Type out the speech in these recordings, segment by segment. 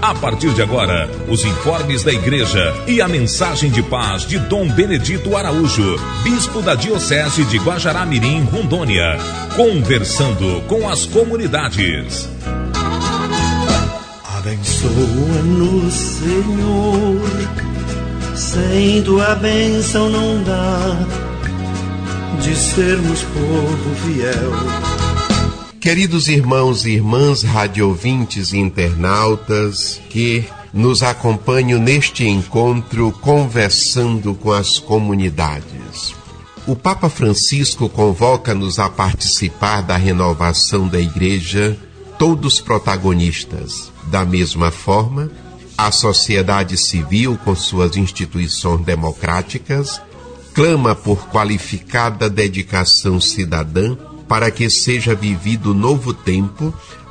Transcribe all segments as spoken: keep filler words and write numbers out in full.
A partir de agora, os informes da igreja e a mensagem de paz de Dom Benedito Araújo, bispo da Diocese de Guajará-Mirim, Rondônia, conversando com as comunidades. Abençoa-nos, Senhor, sem tua bênção não dá de sermos povo fiel. Queridos irmãos e irmãs, radioouvintes e internautas que nos acompanham neste encontro conversando com as comunidades. O Papa Francisco convoca-nos a participar da renovação da Igreja, todos protagonistas. Da mesma forma, a sociedade civil, com suas instituições democráticas, clama por qualificada dedicação cidadã para que seja vivido novo tempo,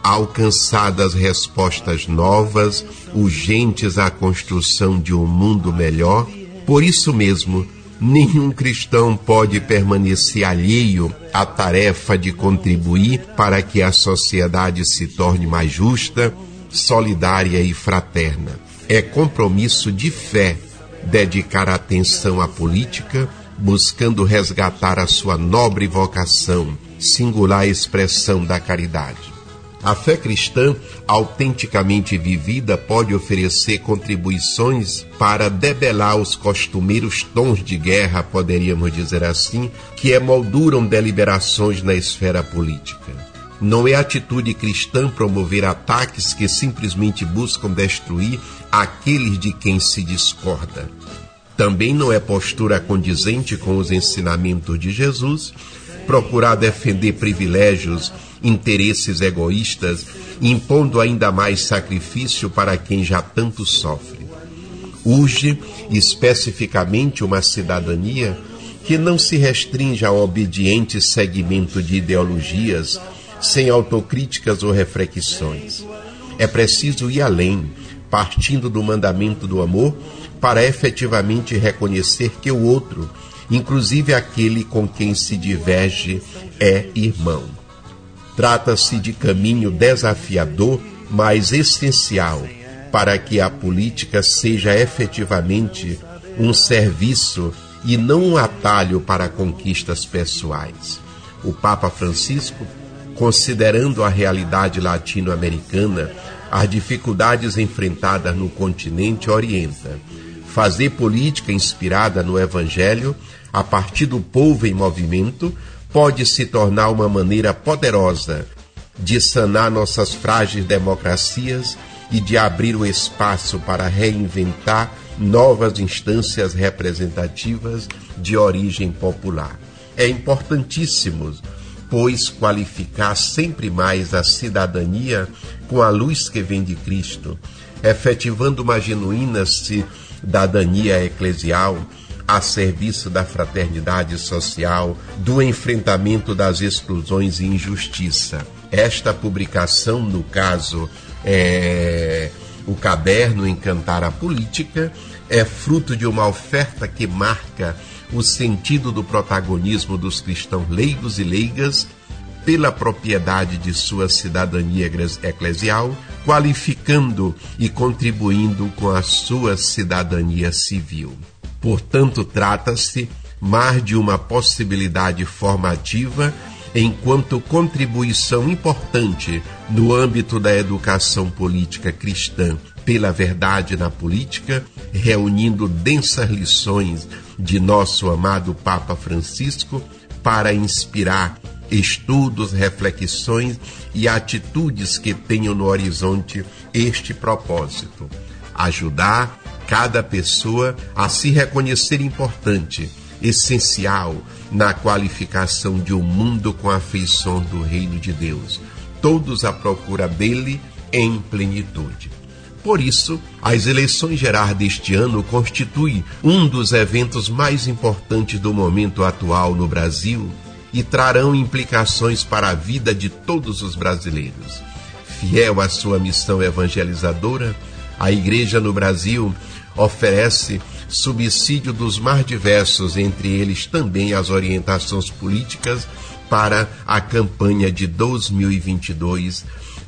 alcançadas respostas novas, urgentes à construção de um mundo melhor. Por isso mesmo, nenhum cristão pode permanecer alheio à tarefa de contribuir para que a sociedade se torne mais justa, solidária e fraterna. É compromisso de fé dedicar atenção à política, buscando resgatar a sua nobre vocação, singular expressão da caridade. A fé cristã, autenticamente vivida, pode oferecer contribuições para debelar os costumeiros tons de guerra, poderíamos dizer assim, que emolduram deliberações na esfera política. Não é atitude cristã promover ataques que simplesmente buscam destruir aqueles de quem se discorda. Também não é postura condizente com os ensinamentos de Jesus procurar defender privilégios, interesses egoístas, impondo ainda mais sacrifício para quem já tanto sofre. Urge, especificamente, uma cidadania que não se restrinja ao obediente seguimento de ideologias, sem autocríticas ou reflexões. É preciso ir além, partindo do mandamento do amor, para efetivamente reconhecer que o outro, inclusive aquele com quem se diverge, é irmão. Trata-se de caminho desafiador, mas essencial, para que a política seja efetivamente um serviço e não um atalho para conquistas pessoais. O Papa Francisco, considerando a realidade latino-americana, as dificuldades enfrentadas no continente, orienta: fazer política inspirada no Evangelho, a partir do povo em movimento, pode se tornar uma maneira poderosa de sanar nossas frágeis democracias e de abrir o espaço para reinventar novas instâncias representativas de origem popular. É importantíssimo, pois, qualificar sempre mais a cidadania com a luz que vem de Cristo, efetivando uma genuína cidadania eclesial a serviço da fraternidade social, do enfrentamento das exclusões e injustiça. Esta publicação, no caso, é o caderno Encantar a Política, é fruto de uma oferta que marca o sentido do protagonismo dos cristãos leigos e leigas pela propriedade de sua cidadania eclesial, qualificando e contribuindo com a sua cidadania civil. Portanto, trata-se mais de uma possibilidade formativa enquanto contribuição importante no âmbito da educação política cristã pela verdade na política, reunindo densas lições de nosso amado Papa Francisco para inspirar estudos, reflexões e atitudes que tenham no horizonte este propósito: ajudar cada pessoa a se reconhecer importante, essencial na qualificação de um mundo com a afeição do reino de Deus, todos à procura dele em plenitude. Por isso, as eleições gerais deste ano constituem um dos eventos mais importantes do momento atual no Brasil e trarão implicações para a vida de todos os brasileiros. Fiel à sua missão evangelizadora, a Igreja no Brasil oferece subsídio dos mais diversos, entre eles também as orientações políticas para a campanha de dois mil e vinte e dois,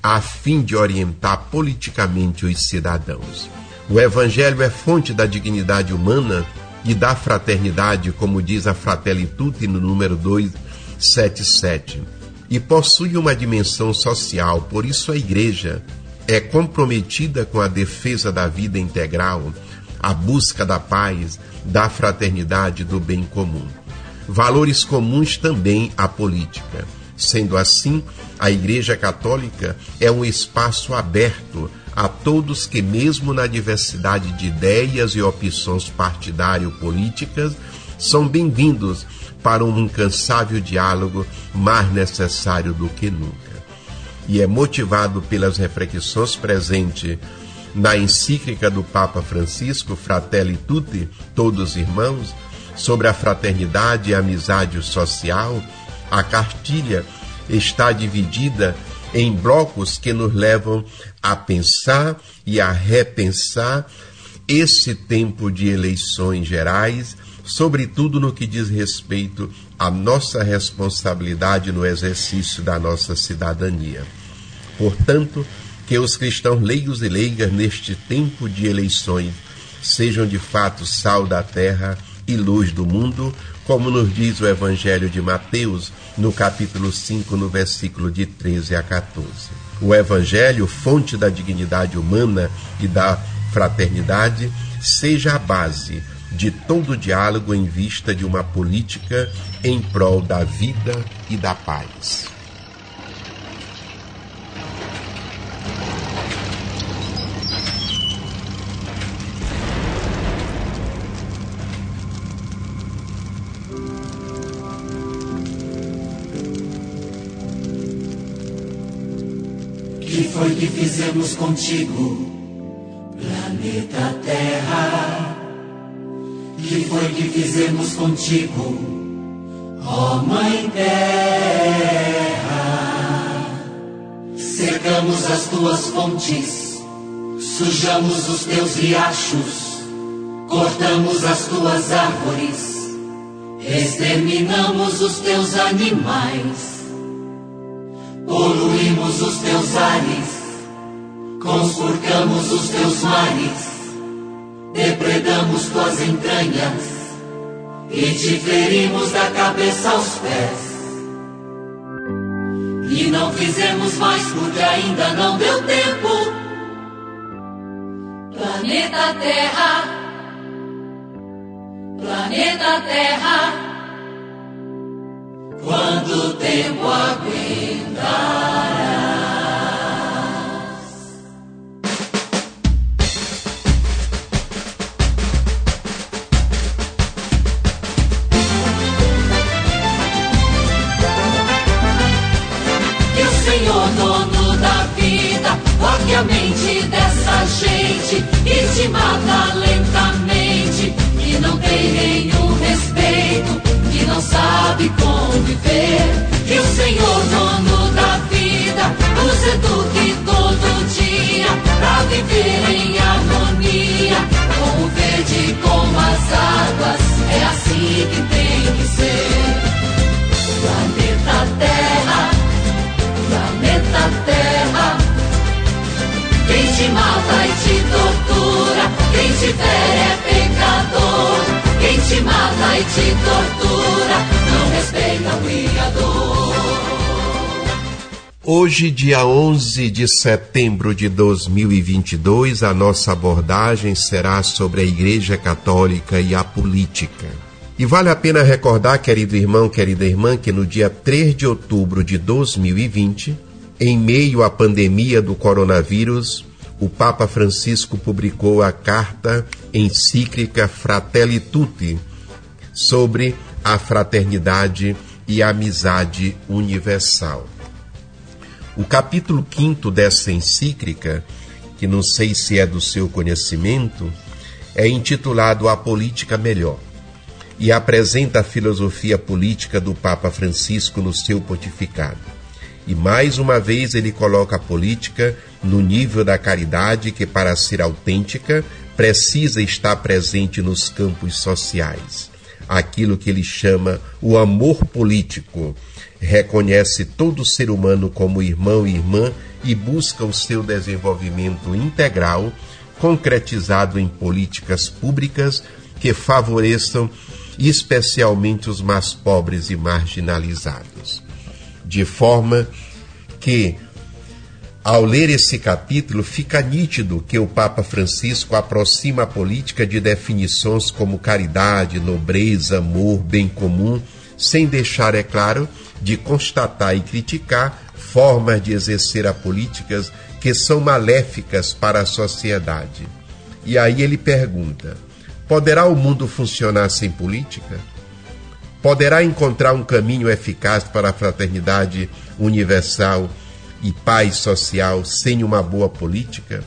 a fim de orientar politicamente os cidadãos. O Evangelho é fonte da dignidade humana e da fraternidade, como diz a Fratelli Tutti no número duzentos e setenta e sete, e possui uma dimensão social. Por isso a Igreja é comprometida com a defesa da vida integral, a busca da paz, da fraternidade, do bem comum. Valores comuns também à política. Sendo assim, a Igreja Católica é um espaço aberto a todos que, mesmo na diversidade de ideias e opções partidário-políticas, são bem-vindos para um incansável diálogo mais necessário do que nunca. E é motivado pelas reflexões presentes na encíclica do Papa Francisco, Fratelli Tutti, Todos Irmãos, sobre a fraternidade e a amizade social. A cartilha está dividida em blocos que nos levam a pensar e a repensar esse tempo de eleições gerais, sobretudo no que diz respeito à nossa responsabilidade no exercício da nossa cidadania. Portanto, que os cristãos leigos e leigas neste tempo de eleições sejam de fato sal da terra e luz do mundo, como nos diz o Evangelho de Mateus, no capítulo cinco, no versículo de treze a quatorze. O Evangelho, fonte da dignidade humana e da fraternidade, seja a base de todo o diálogo em vista de uma política em prol da vida e da paz. Que foi que fizemos contigo, planeta Terra? Que foi que fizemos contigo, ó Mãe Terra? Secamos as tuas fontes, sujamos os teus riachos, cortamos as tuas árvores, exterminamos os teus animais. Poluímos os teus ares, conspurcamos os teus mares, depredamos tuas entranhas e te ferimos da cabeça aos pés. E não fizemos mais porque ainda não deu tempo. Planeta Terra, planeta Terra, quando o tempo aguentarás. Que o Senhor, dono da vida, toque a mente dessa gente e te mata lentamente, que não tem nenhum respeito, que não sabe conviver. Que o Senhor, dono da vida, nos eduque todo dia pra viver em harmonia com o verde e com as águas. É assim que tem que ser. Planeta Terra, planeta Terra, quem te mata e te tortura, quem te fere é pecador. Quem te mata e te tortura não respeita o Criador. Hoje, dia onze de setembro de dois mil e vinte e dois, a nossa abordagem será sobre a Igreja Católica e a política. E vale a pena recordar, querido irmão, querida irmã, que no dia três de outubro de dois mil e vinte, em meio à pandemia do coronavírus, o Papa Francisco publicou a carta encíclica Fratelli Tutti sobre a fraternidade e a amizade universal. O capítulo quinto dessa encíclica, que não sei se é do seu conhecimento, é intitulado A Política Melhor e apresenta a filosofia política do Papa Francisco no seu pontificado. E mais uma vez ele coloca a política no nível da caridade que, para ser autêntica, precisa estar presente nos campos sociais. Aquilo que ele chama o amor político reconhece todo ser humano como irmão e irmã e busca o seu desenvolvimento integral, concretizado em políticas públicas que favoreçam especialmente os mais pobres e marginalizados. De forma que, ao ler esse capítulo, fica nítido que o Papa Francisco aproxima a política de definições como caridade, nobreza, amor, bem comum, sem deixar, é claro, de constatar e criticar formas de exercer a políticas que são maléficas para a sociedade. E aí ele pergunta: poderá o mundo funcionar sem política? Poderá encontrar um caminho eficaz para a fraternidade universal e paz social sem uma boa política?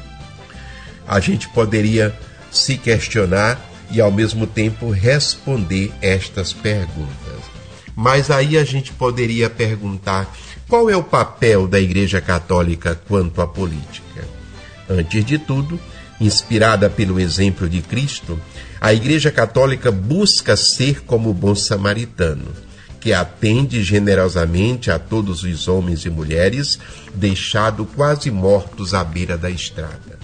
A gente poderia se questionar e, ao mesmo tempo, responder estas perguntas. Mas aí a gente poderia perguntar: qual é o papel da Igreja Católica quanto à política? Antes de tudo, inspirada pelo exemplo de Cristo, a Igreja Católica busca ser como o bom samaritano, que atende generosamente a todos os homens e mulheres deixados quase mortos à beira da estrada.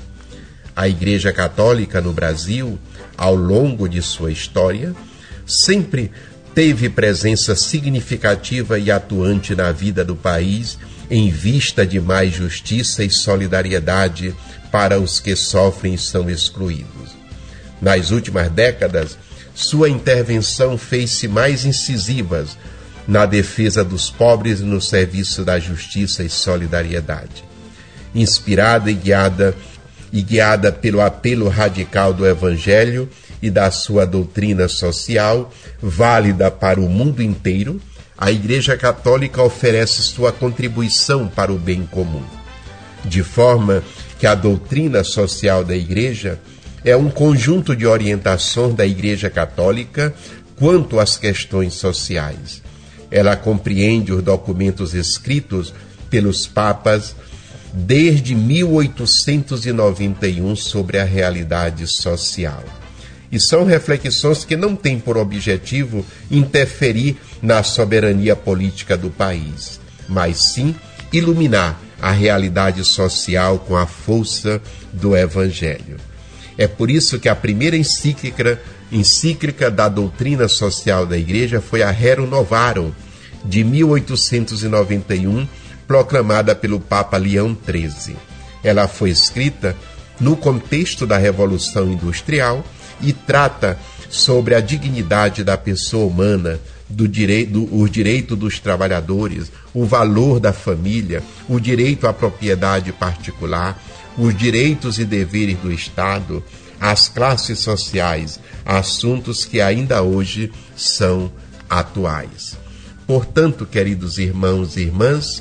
A Igreja Católica no Brasil, ao longo de sua história, sempre teve presença significativa e atuante na vida do país em vista de mais justiça e solidariedade para os que sofrem e são excluídos. Nas últimas décadas, sua intervenção fez-se mais incisiva na defesa dos pobres e no serviço da justiça e solidariedade. Inspirada e guiada, e guiada pelo apelo radical do Evangelho e da sua doutrina social, válida para o mundo inteiro, a Igreja Católica oferece sua contribuição para o bem comum. De forma que a doutrina social da Igreja é um conjunto de orientações da Igreja Católica quanto às questões sociais. Ela compreende os documentos escritos pelos papas desde mil oitocentos e noventa e um sobre a realidade social. E são reflexões que não têm por objetivo interferir na soberania política do país, mas sim iluminar a realidade social com a força do Evangelho. É por isso que a primeira encíclica, encíclica da doutrina social da Igreja foi a Rerum Novarum, de mil oitocentos e noventa e um, proclamada pelo Papa Leão treze. Ela foi escrita no contexto da Revolução Industrial e trata sobre a dignidade da pessoa humana, do direito, o direito dos trabalhadores, o valor da família, o direito à propriedade particular, os direitos e deveres do Estado, as classes sociais, assuntos que ainda hoje são atuais. Portanto, queridos irmãos e irmãs,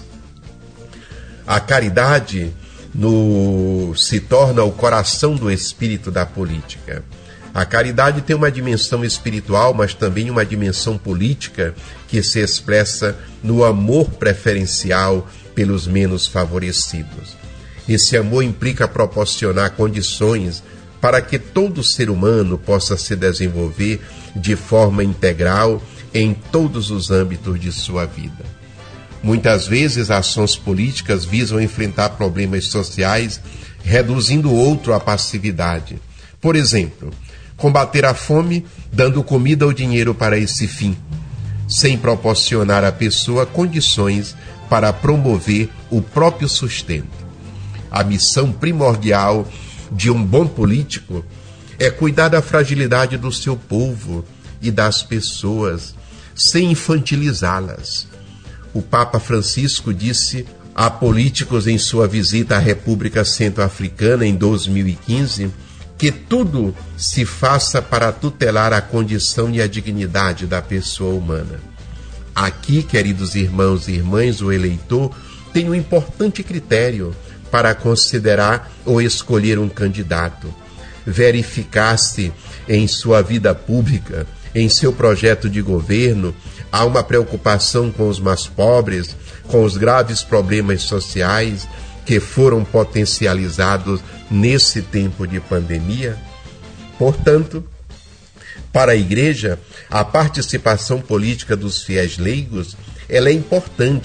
a caridade no, se torna o coração do espírito da política. A caridade tem uma dimensão espiritual, mas também uma dimensão política que se expressa no amor preferencial pelos menos favorecidos. Esse amor implica proporcionar condições para que todo ser humano possa se desenvolver de forma integral em todos os âmbitos de sua vida. Muitas vezes, ações políticas visam enfrentar problemas sociais, reduzindo o outro à passividade. Por exemplo, combater a fome, dando comida ou dinheiro para esse fim, sem proporcionar à pessoa condições para promover o próprio sustento. A missão primordial de um bom político é cuidar da fragilidade do seu povo e das pessoas, sem infantilizá-las. O Papa Francisco disse a políticos em sua visita à República Centro-Africana em dois mil e quinze que tudo se faça para tutelar a condição e a dignidade da pessoa humana. Aqui, queridos irmãos e irmãs, o eleitor tem um importante critério para considerar ou escolher um candidato. Verificar se em sua vida pública, em seu projeto de governo, há uma preocupação com os mais pobres, com os graves problemas sociais que foram potencializados nesse tempo de pandemia. Portanto, para a Igreja, a participação política dos fiéis leigos ela é importante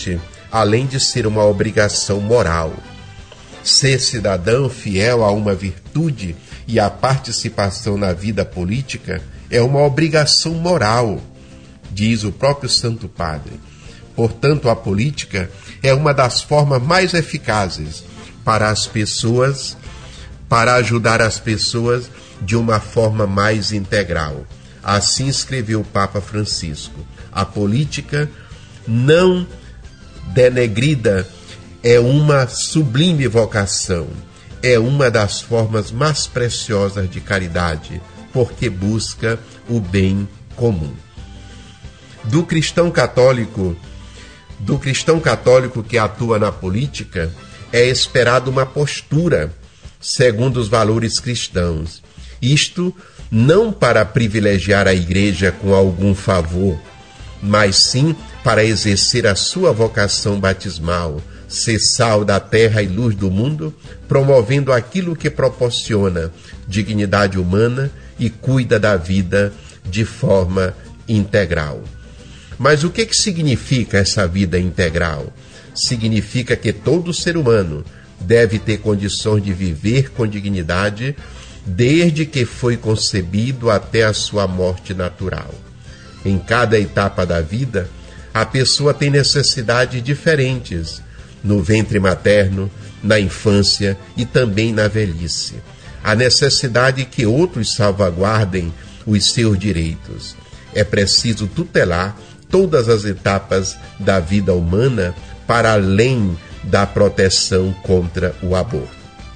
além de ser uma obrigação moral. Ser cidadão fiel a uma virtude e à participação na vida política é uma obrigação moral, diz o próprio Santo Padre. Portanto, a política é uma das formas mais eficazes para as pessoas, para ajudar as pessoas de uma forma mais integral. Assim escreveu o Papa Francisco. A política não denegrida é uma sublime vocação, é uma das formas mais preciosas de caridade, porque busca o bem comum. Do cristão católico, do cristão católico que atua na política, é esperado uma postura segundo os valores cristãos. Isto não para privilegiar a igreja com algum favor, mas sim para exercer a sua vocação batismal, ser sal da terra e luz do mundo, promovendo aquilo que proporciona dignidade humana e cuida da vida de forma integral. Mas o que que significa essa vida integral? Significa que todo ser humano deve ter condições de viver com dignidade desde que foi concebido até a sua morte natural. Em cada etapa da vida, a pessoa tem necessidades diferentes, no ventre materno, na infância e também na velhice. A necessidade que outros salvaguardem os seus direitos. É preciso tutelar todas as etapas da vida humana para além da proteção contra o aborto.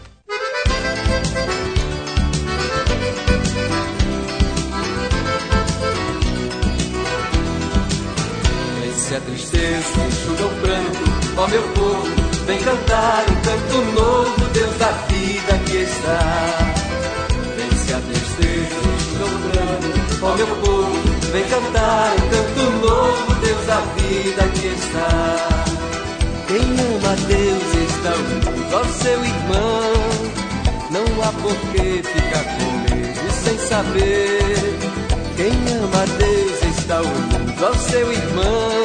Vence a tristeza, enxuga o pranto, ó meu povo, vem cantar um canto novo, Deus da vida que está. Vence a tristeza, enxuga o pranto, ó meu povo, vem cantar um canto novo, Deus da vida que está. Quem ama a Deus está unido ao seu irmão, não há por que ficar com medo sem saber. Quem ama a Deus está unido ao seu irmão,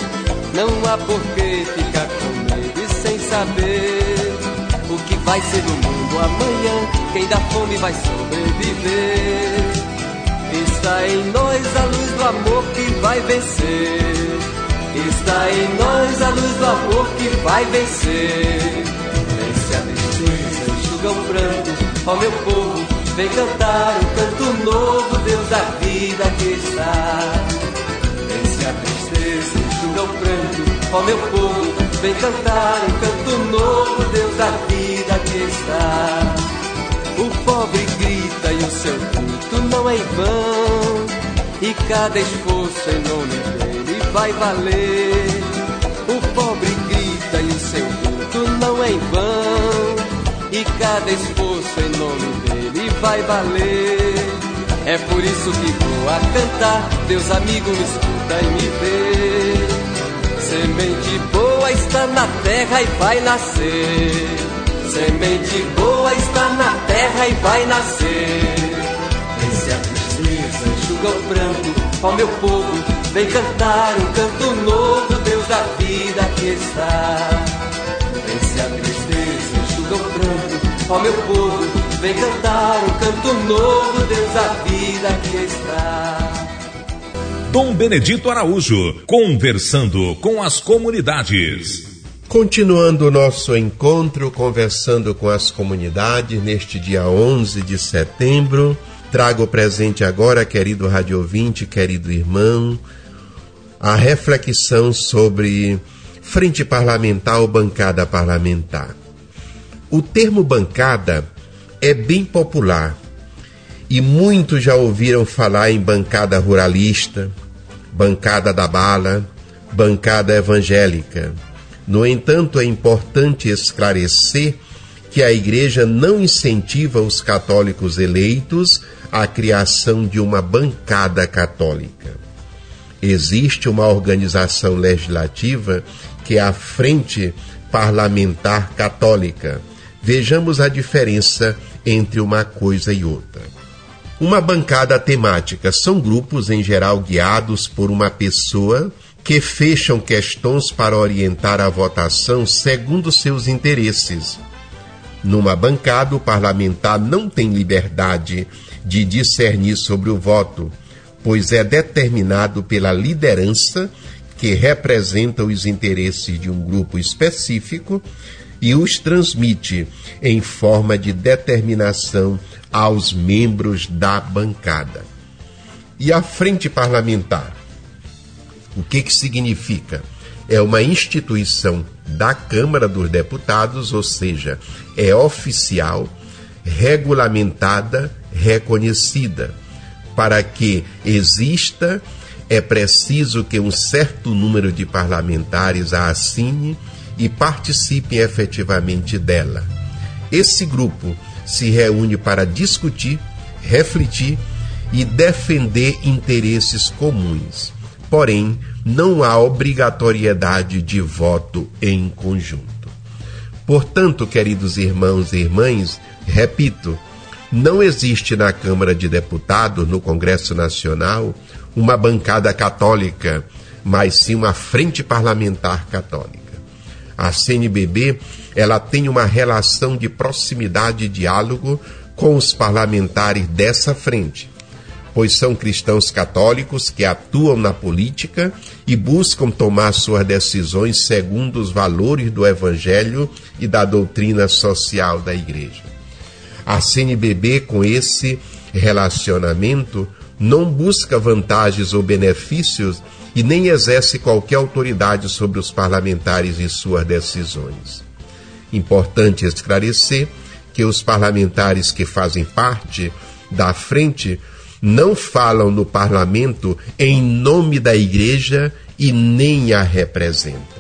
não há por que ficar com medo e sem saber o que vai ser do mundo amanhã. Quem dá fome vai sobreviver. Está em nós a luz do amor que vai vencer. Está em nós a luz do amor que vai vencer. Vence a tristeza, enxuga o pranto, ó meu povo, vem cantar um canto novo, Deus da vida que está. Vence a tristeza, enxuga o pranto, ó meu povo, vem cantar um canto novo, Deus da vida que está. O pobre grita e o seu grito não é em vão, e cada esforço em nome dele vai valer. O pobre grita e o seu grito não é em vão, e cada esforço em nome dele vai valer. É por isso que vou a cantar, Deus amigo me escuta e me vê. Semente boa está na terra e vai nascer. Semente boa está na terra e vai nascer. Vence a tristeza, enxuga o pranto, ó meu povo, vem cantar um canto novo, Deus da vida que está. Vence a tristeza, enxuga o pranto, ó meu povo, vem cantar um canto novo, Deus da vida que está. Dom Benedito Araújo, conversando com as comunidades. Continuando o nosso encontro, conversando com as comunidades, neste dia onze de setembro, trago presente agora, querido rádio ouvinte, querido irmão, a reflexão sobre frente parlamentar ou bancada parlamentar. O termo bancada é bem popular e muitos já ouviram falar em bancada ruralista, bancada da bala, bancada evangélica. No entanto, é importante esclarecer que a Igreja não incentiva os católicos eleitos à criação de uma bancada católica. Existe uma organização legislativa que é a Frente Parlamentar Católica. Vejamos a diferença entre uma coisa e outra. Uma bancada temática são grupos, em geral, guiados por uma pessoa que fecham questões para orientar a votação segundo seus interesses. Numa bancada, o parlamentar não tem liberdade de discernir sobre o voto, pois é determinado pela liderança que representa os interesses de um grupo específico e os transmite em forma de determinação aos membros da bancada. E a frente parlamentar? O que que significa? É uma instituição da Câmara dos Deputados, ou seja, é oficial, regulamentada, reconhecida. Para que exista, é preciso que um certo número de parlamentares a assine e participem efetivamente dela. Esse grupo se reúne para discutir, refletir e defender interesses comuns. Porém, não há obrigatoriedade de voto em conjunto. Portanto, queridos irmãos e irmãs, repito, não existe na Câmara de Deputados, no Congresso Nacional, uma bancada católica, mas sim uma frente parlamentar católica. A C N B B, ela tem uma relação de proximidade e diálogo com os parlamentares dessa frente, pois são cristãos católicos que atuam na política e buscam tomar suas decisões segundo os valores do Evangelho e da doutrina social da Igreja. A C N B B, com esse relacionamento, não busca vantagens ou benefícios e nem exerce qualquer autoridade sobre os parlamentares e suas decisões. Importante esclarecer que os parlamentares que fazem parte da frente não falam no parlamento em nome da Igreja e nem a representam.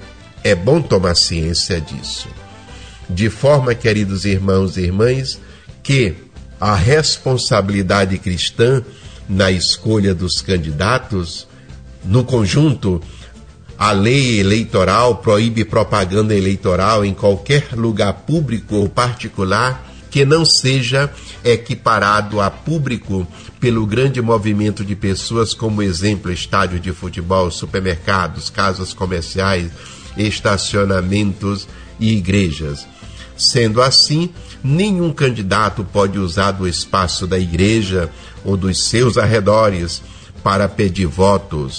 É bom tomar ciência disso. De forma, queridos irmãos e irmãs, que a responsabilidade cristã na escolha dos candidatos, no conjunto, a lei eleitoral proíbe propaganda eleitoral em qualquer lugar público ou particular que não seja equiparado a público pelo grande movimento de pessoas, como exemplo, estádio de futebol, supermercados, casas comerciais, estacionamentos e igrejas. Sendo assim, nenhum candidato pode usar do espaço da igreja ou dos seus arredores para pedir votos,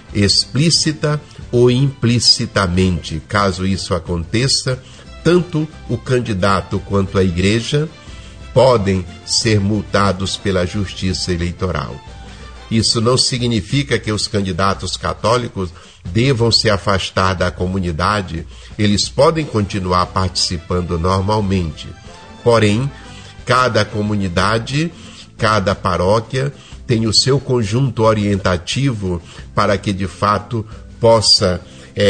explícita ou implicitamente. Caso isso aconteça, tanto o candidato quanto a igreja podem ser multados pela justiça eleitoral. Isso não significa que os candidatos católicos devam se afastar da comunidade, eles podem continuar participando normalmente. Porém, cada comunidade, cada paróquia tem o seu conjunto orientativo para que, de fato, possa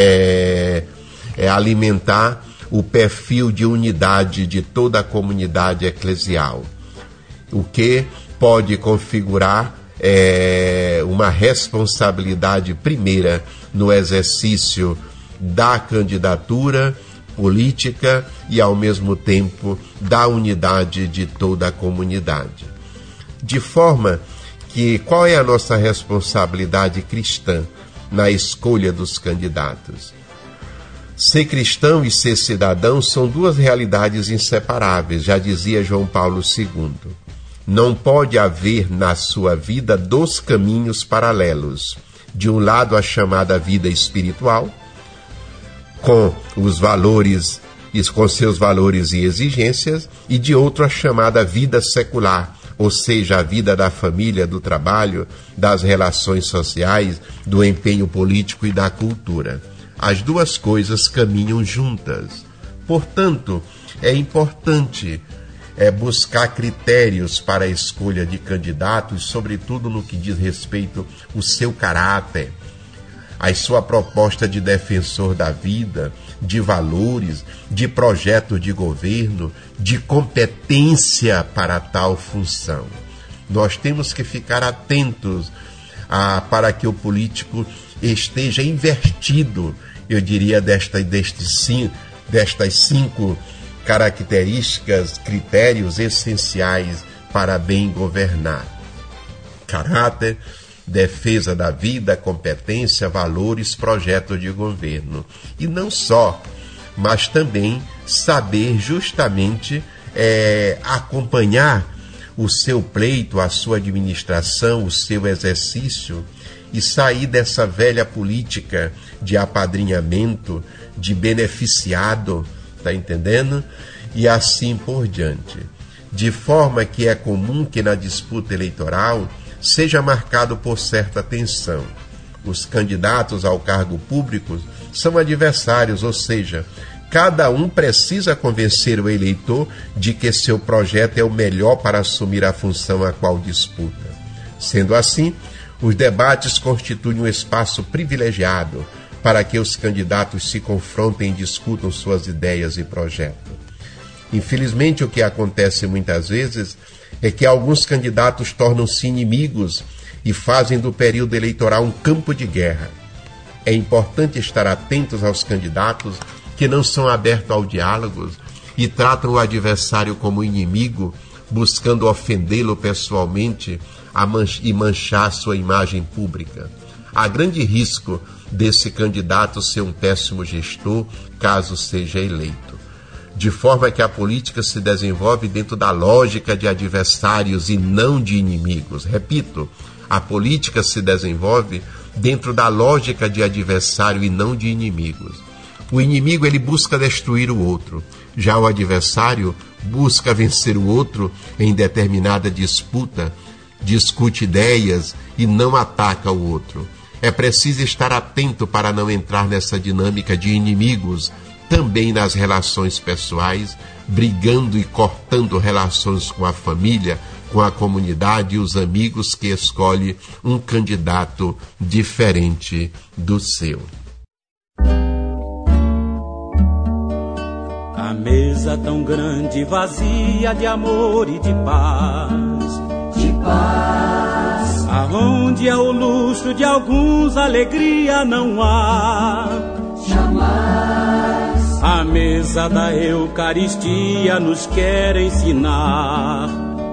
é, é, alimentar o perfil de unidade de toda a comunidade eclesial, o que pode configurar é, uma responsabilidade primeira no exercício da candidatura política e, ao mesmo tempo, da unidade de toda a comunidade. De forma que, qual é a nossa responsabilidade cristã na escolha dos candidatos? Ser cristão e ser cidadão são duas realidades inseparáveis, já dizia João Paulo segundo. Não pode haver na sua vida dois caminhos paralelos. De um lado, a chamada vida espiritual, com os valores e com seus valores e exigências, e de outro, a chamada vida secular, ou seja, a vida da família, do trabalho, das relações sociais, do empenho político e da cultura. As duas coisas caminham juntas. Portanto, é importante é, buscar critérios para a escolha de candidatos, sobretudo no que diz respeito ao seu caráter, a sua proposta de defensor da vida, de valores, de projeto de governo, de competência para tal função. Nós temos que ficar atentos a, para que o político esteja investido, eu diria, desta, destes cinco, destas cinco características, critérios essenciais para bem governar. Caráter, defesa da vida, competência, valores, projeto de governo. E não só, mas também saber justamente é, acompanhar o seu pleito, a sua administração, o seu exercício e sair dessa velha política de apadrinhamento, de beneficiado, tá entendendo? E assim por diante. De forma que é comum que na disputa eleitoral seja marcado por certa tensão. Os candidatos ao cargo público são adversários, ou seja, cada um precisa convencer o eleitor de que seu projeto é o melhor para assumir a função a qual disputa. Sendo assim, os debates constituem um espaço privilegiado para que os candidatos se confrontem e discutam suas ideias e projetos. Infelizmente, o que acontece muitas vezes é que alguns candidatos tornam-se inimigos e fazem do período eleitoral um campo de guerra. É importante estar atentos aos candidatos que não são abertos ao diálogo e tratam o adversário como inimigo, buscando ofendê-lo pessoalmente e manchar sua imagem pública. Há grande risco desse candidato ser um péssimo gestor, caso seja eleito. De forma que a política se desenvolve dentro da lógica de adversários e não de inimigos. Repito, a política se desenvolve dentro da lógica de adversário e não de inimigos. O inimigo, ele busca destruir o outro. Já o adversário busca vencer o outro em determinada disputa, discute ideias e não ataca o outro. É preciso estar atento para não entrar nessa dinâmica de inimigos, também nas relações pessoais, brigando e cortando relações com a família, com a comunidade e os amigos que escolhe um candidato diferente do seu. A mesa tão grande, vazia de amor e de paz, de paz, aonde é o luxo de alguns, alegria não há, jamais. A mesa da Eucaristia nos quer ensinar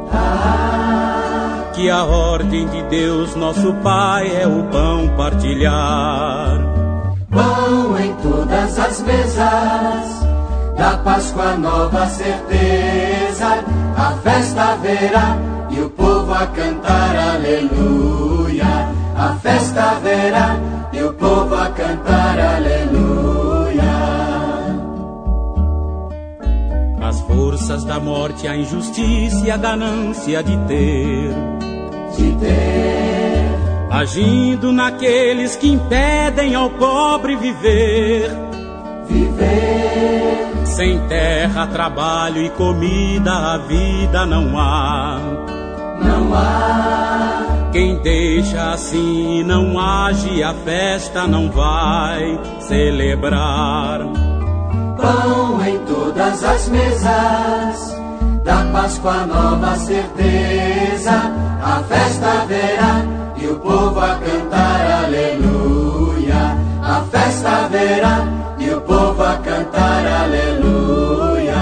Ah, que a ordem de Deus, nosso Pai, é o pão partilhar. pão em todas as mesas, da Páscoa nova certeza, a festa haverá e o povo a cantar aleluia. A festa haverá e o povo a cantar aleluia. As forças da morte, a injustiça e a ganância de ter, De ter, agindo naqueles que impedem ao pobre viver. viver, Sem terra, trabalho e comida, a vida não há. não há. Quem deixa assim e não age, a festa não vai celebrar. Pão em todas as mesas, da Páscoa nova certeza, a festa haverá e o povo a cantar aleluia. A festa haverá e o povo a cantar aleluia.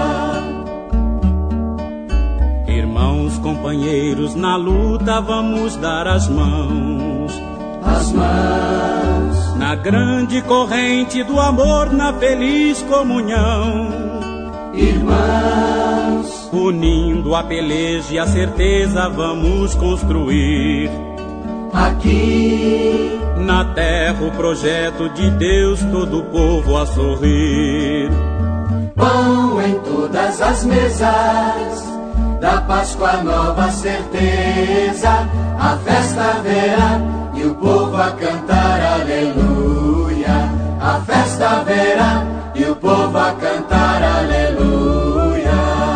Irmãos, companheiros, na luta vamos dar as mãos. As mãos, Na grande corrente do amor, na feliz comunhão, irmãos, unindo a peleja e a certeza vamos construir. aqui Na terra o projeto de Deus, todo o povo a sorrir. pão em todas as mesas, da Páscoa nova certeza, a festa haverá e o povo a cantar aleluia. A festa haverá e o povo a cantar aleluia.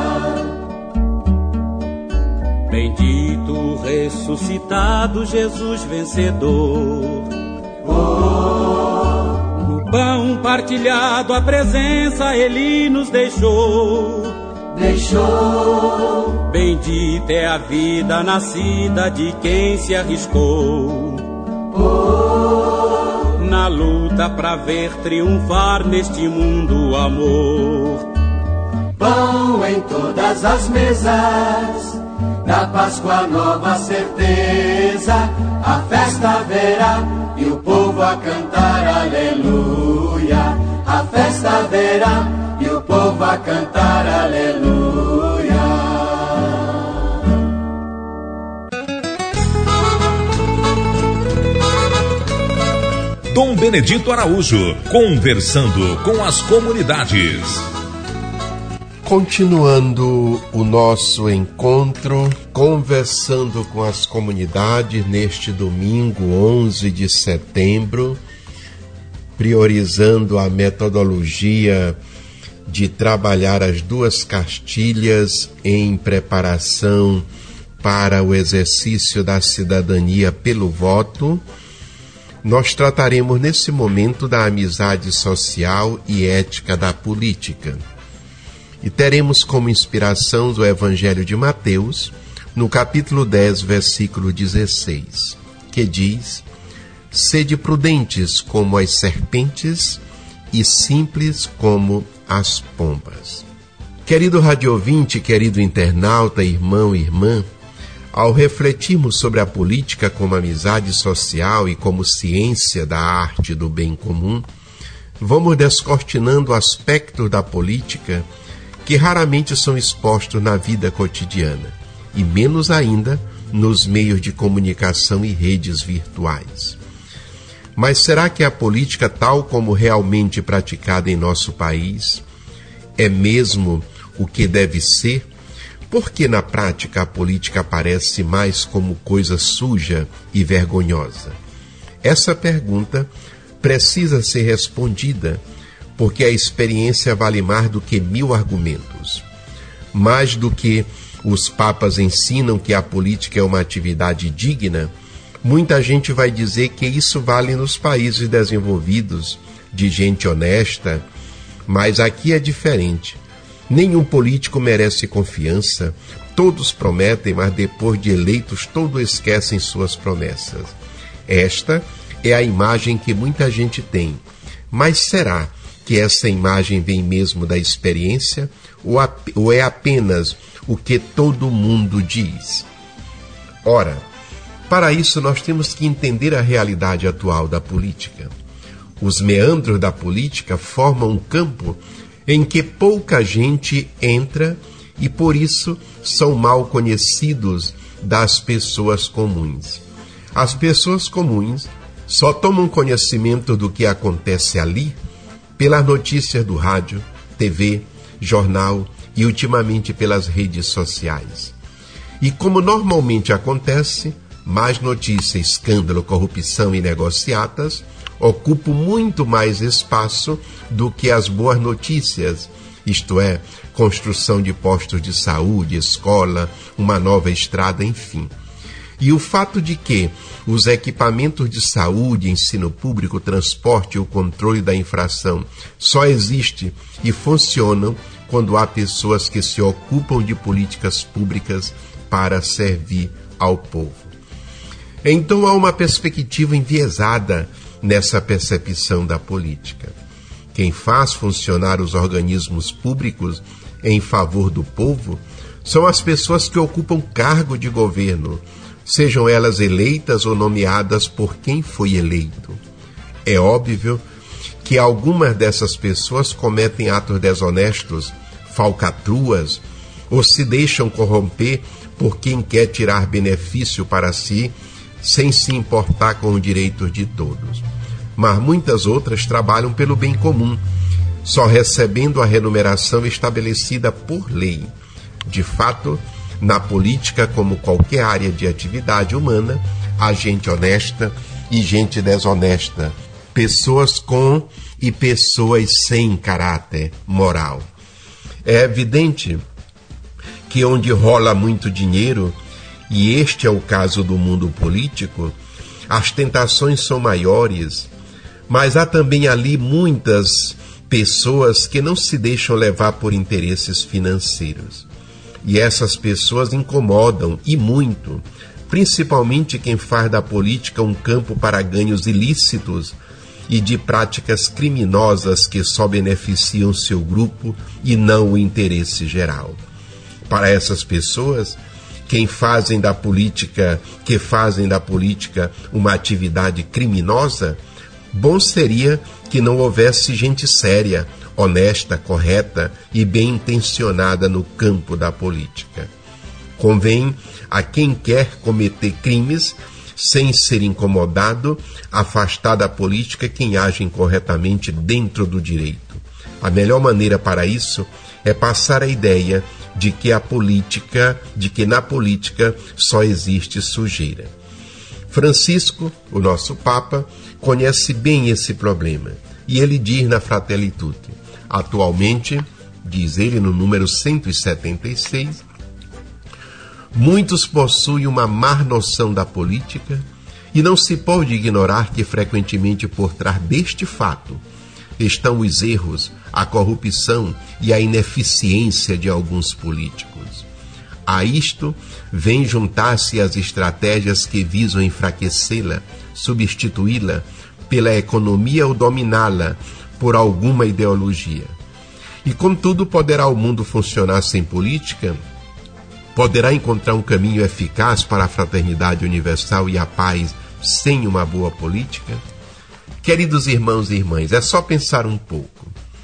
Bendito o ressuscitado Jesus vencedor. No pão partilhado a presença ele nos deixou. Deixou, Bendita é a vida nascida de quem se arriscou na luta pra ver triunfar neste mundo o amor. pão em todas as mesas, Na Páscoa nova certeza, a festa haverá e o povo a cantar aleluia. A festa haverá e o povo a cantar aleluia. Dom Benedito Araújo, conversando com as comunidades. Continuando o nosso encontro, conversando com as comunidades neste domingo onze de setembro, priorizando a metodologia de trabalhar as duas cartilhas em preparação para o exercício da cidadania pelo voto, nós trataremos nesse momento da amizade social e ética da política. E teremos como inspiração o Evangelho de Mateus, no capítulo dez, versículo dezesseis, que diz: sede prudentes como as serpentes e simples como as pombas. Querido radiovinte, querido internauta, irmão e irmã, ao refletirmos sobre a política como amizade social e como ciência da arte do bem comum, vamos descortinando aspectos da política que raramente são expostos na vida cotidiana, e menos ainda nos meios de comunicação e redes virtuais. Mas será que a política, tal como realmente praticada em nosso país, é mesmo o que deve ser? Porque na prática a política parece mais como coisa suja e vergonhosa? Essa pergunta precisa ser respondida, porque a experiência vale mais do que mil argumentos. Mais do que os papas ensinam que a política é uma atividade digna, muita gente vai dizer que isso vale nos países desenvolvidos, de gente honesta, mas aqui é diferente. Nenhum político merece confiança, todos prometem, mas depois de eleitos todos esquecem suas promessas. Esta é a imagem que muita gente tem. Mas será que essa imagem vem mesmo da experiência ou, a, ou é apenas o que todo mundo diz? Ora, para isso nós temos que entender a realidade atual da política. Os meandros da política formam um campo em que pouca gente entra e por isso são mal conhecidos das pessoas comuns. As pessoas comuns só tomam conhecimento do que acontece ali pelas notícias do rádio, T V, jornal e ultimamente pelas redes sociais. E como normalmente acontece, mais notícia, escândalo, corrupção e negociatas ocupam muito mais espaço do que as boas notícias, isto é, construção de postos de saúde, escola, uma nova estrada, enfim. E o fato de que os equipamentos de saúde, ensino público, transporte e o controle da infração só existem e funcionam quando há pessoas que se ocupam de políticas públicas para servir ao povo. Então há uma perspectiva enviesada nessa percepção da política. Quem faz funcionar os organismos públicos em favor do povo são as pessoas que ocupam cargo de governo, sejam elas eleitas ou nomeadas por quem foi eleito. É óbvio que algumas dessas pessoas cometem atos desonestos, falcatruas, ou se deixam corromper por quem quer tirar benefício para si, sem se importar com os direitos de todos. Mas muitas outras trabalham pelo bem comum, só recebendo a remuneração estabelecida por lei. De fato, na política, como qualquer área de atividade humana, há gente honesta e gente desonesta, pessoas com e pessoas sem caráter moral. É evidente que onde rola muito dinheiro, e este é o caso do mundo político, as tentações são maiores, mas há também ali muitas pessoas que não se deixam levar por interesses financeiros. E essas pessoas incomodam, e muito, principalmente quem faz da política um campo para ganhos ilícitos e de práticas criminosas que só beneficiam seu grupo e não o interesse geral. Para essas pessoas, quem fazem da política, que fazem da política uma atividade criminosa, bom seria que não houvesse gente séria, honesta, correta e bem intencionada no campo da política. Convém a quem quer cometer crimes, sem ser incomodado, afastar da política quem age incorretamente dentro do direito. A melhor maneira para isso é passar a ideia de que a política, de que na política só existe sujeira. Francisco, o nosso Papa, conhece bem esse problema e ele diz na Fratelli Tutti: atualmente, diz ele no número cento e setenta e seis, muitos possuem uma má noção da política e não se pode ignorar que frequentemente por trás deste fato estão os erros, a corrupção e a ineficiência de alguns políticos. A isto vem juntar-se as estratégias que visam enfraquecê-la, substituí-la pela economia ou dominá-la por alguma ideologia. E contudo, poderá o mundo funcionar sem política? Poderá encontrar um caminho eficaz para a fraternidade universal e a paz sem uma boa política? Queridos irmãos e irmãs, é só pensar um pouco.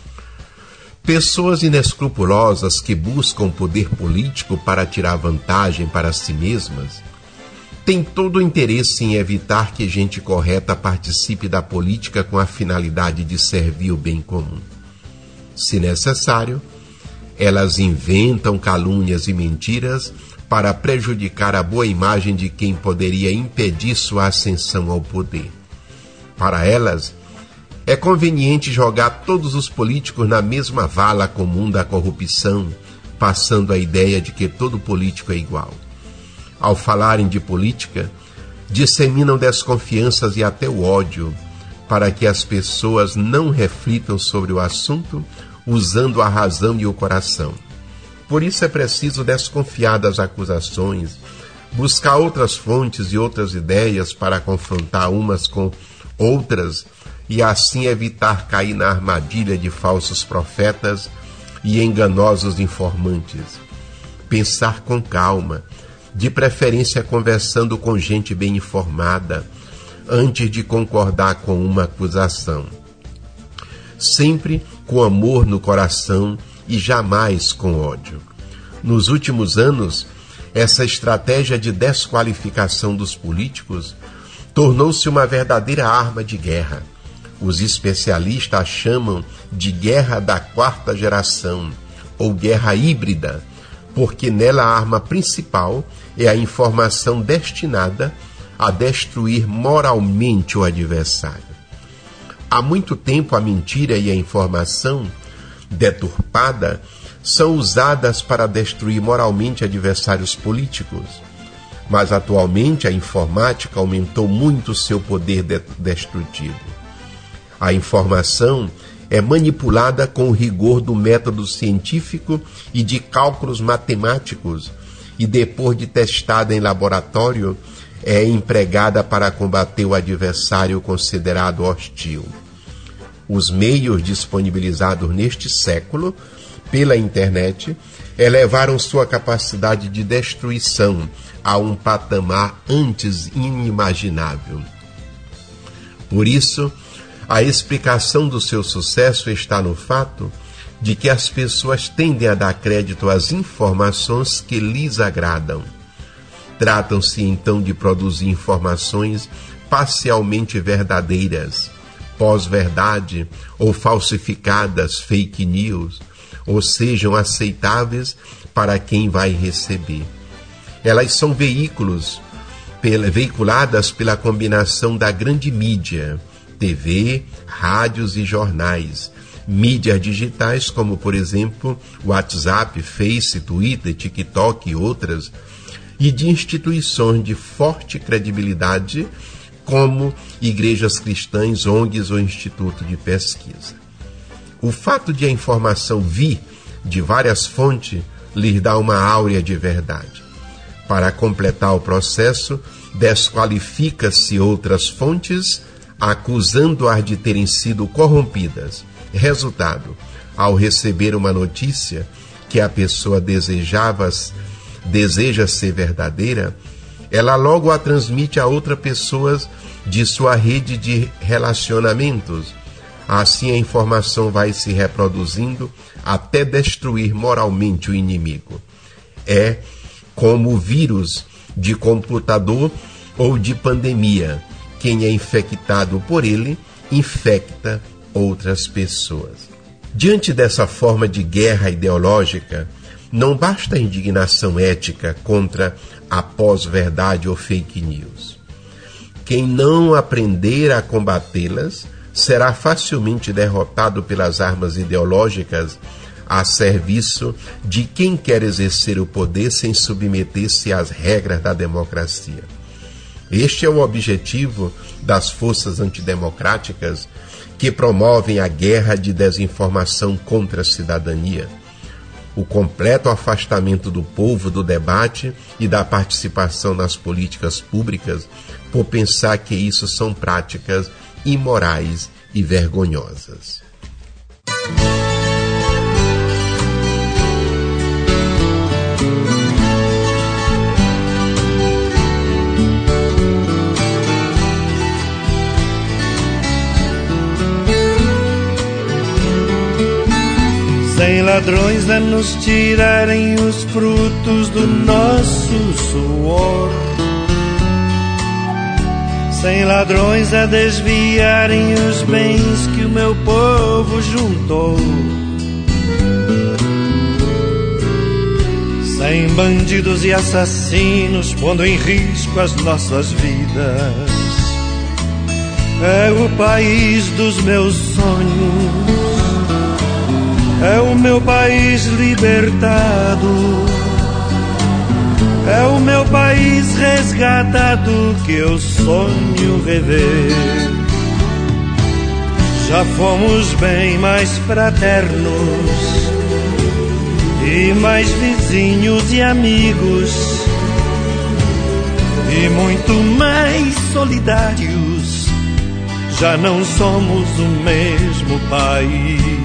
Pessoas inescrupulosas que buscam poder político para tirar vantagem para si mesmas têm todo o interesse em evitar que gente correta participe da política com a finalidade de servir o bem comum. Se necessário, elas inventam calúnias e mentiras para prejudicar a boa imagem de quem poderia impedir sua ascensão ao poder. Para elas, é conveniente jogar todos os políticos na mesma vala comum da corrupção, passando a ideia de que todo político é igual. Ao falarem de política, disseminam desconfianças e até o ódio, para que as pessoas não reflitam sobre o assunto usando a razão e o coração. Por isso é preciso desconfiar das acusações, buscar outras fontes e outras ideias para confrontar umas com outras e assim evitar cair na armadilha de falsos profetas e enganosos informantes. Pensar com calma, de preferência conversando com gente bem informada, antes de concordar com uma acusação. Sempre com amor no coração e jamais com ódio. Nos últimos anos, essa estratégia de desqualificação dos políticos tornou-se uma verdadeira arma de guerra. Os especialistas a chamam de guerra da quarta geração, ou guerra híbrida, porque nela a arma principal é a informação destinada a destruir moralmente o adversário. Há muito tempo a mentira e a informação deturpada são usadas para destruir moralmente adversários políticos, mas atualmente a informática aumentou muito seu poder de- destrutivo. A informação é manipulada com o rigor do método científico e de cálculos matemáticos e, depois de testada em laboratório, é empregada para combater o adversário considerado hostil. Os meios disponibilizados neste século pela internet elevaram sua capacidade de destruição a um patamar antes inimaginável. Por isso, a explicação do seu sucesso está no fato de que as pessoas tendem a dar crédito às informações que lhes agradam. Tratam-se então de produzir informações parcialmente verdadeiras, pós-verdade ou falsificadas, fake news, ou sejam aceitáveis para quem vai receber. Elas são veículos, pela, veiculadas pela combinação da grande mídia, T V, rádios e jornais, mídias digitais como, por exemplo, WhatsApp, Face, Twitter, TikTok e outras, e de instituições de forte credibilidade como igrejas cristãs, O N Gs ou Instituto de Pesquisa. O fato de a informação vir de várias fontes lhes dá uma áurea de verdade. Para completar o processo, desqualifica-se outras fontes, acusando-as de terem sido corrompidas. Resultado, ao receber uma notícia que a pessoa desejava deseja ser verdadeira, ela logo a transmite a outras pessoas de sua rede de relacionamentos. Assim a informação vai se reproduzindo até destruir moralmente o inimigo. É como o vírus de computador ou de pandemia. Quem é infectado por ele, infecta outras pessoas. Diante dessa forma de guerra ideológica, não basta a indignação ética contra a pós-verdade ou fake news. Quem não aprender a combatê-las será facilmente derrotado pelas armas ideológicas a serviço de quem quer exercer o poder sem submeter-se às regras da democracia. Este é o objetivo das forças antidemocráticas que promovem a guerra de desinformação contra a cidadania. O completo afastamento do povo do debate e da participação nas políticas públicas por pensar que isso são práticas imorais e vergonhosas. Sem ladrões a nos tirarem os frutos do nosso suor, sem ladrões a desviarem os bens que o meu povo juntou, sem bandidos e assassinos pondo em risco as nossas vidas. É o país dos meus sonhos, é o meu país libertado, é o meu país resgatado que eu sonho rever. Já fomos bem mais fraternos e mais vizinhos e amigos e muito mais solidários. Já não somos o mesmo país.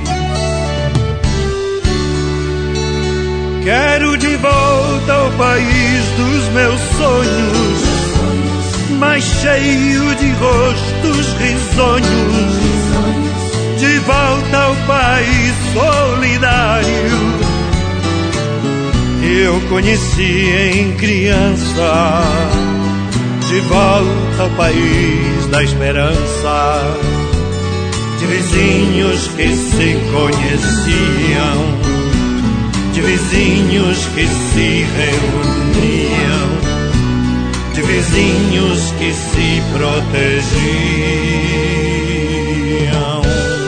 Quero de volta ao país dos meus sonhos, mais cheio de rostos risonhos. De volta ao país solidário que eu conheci em criança. De volta ao país da esperança, de vizinhos que se conheciam, de vizinhos que se reuniam, de vizinhos que se protegiam.